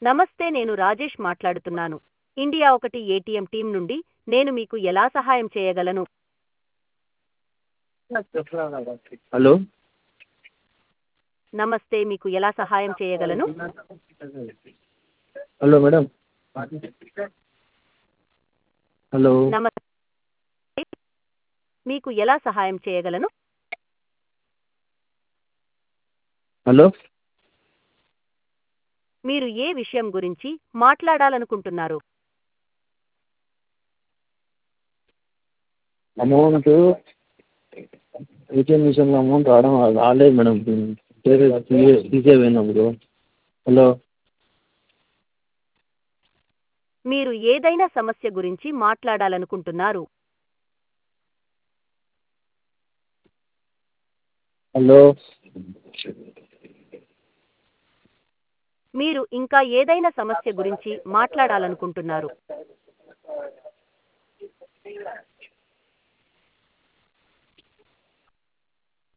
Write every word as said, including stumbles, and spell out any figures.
నమస్తే, నేను రాజేష్ మాట్లాడుతున్నాను. ఇండియా ఒకటి ఏటీఎం టీం నుండి. నేను మీకు ఎలా సహాయం చేయగలను? హలో నమస్తే, మీకు ఎలా సహాయం చేయగలను? Hello madam. హలో నమస్తే, మీకు ఎలా సహాయం చేయగలను? హలో మీరు ఏ విషయం గురించి మాట్లాడాలనుకుంటున్నారు? అమౌంట్ ఏటీఎం మిషన్లో అమౌంట్ రావడం రాలేదు మేడం. తీసేపోయినప్పుడు. హలో మీరు ఏదైనా సమస్య గురించి మాట్లాడాలనుకుంటున్నారు? హలో మీరు ఇంకా ఏదైనా సమస్య గురించి మాట్లాడాలనుకుంటున్నారు?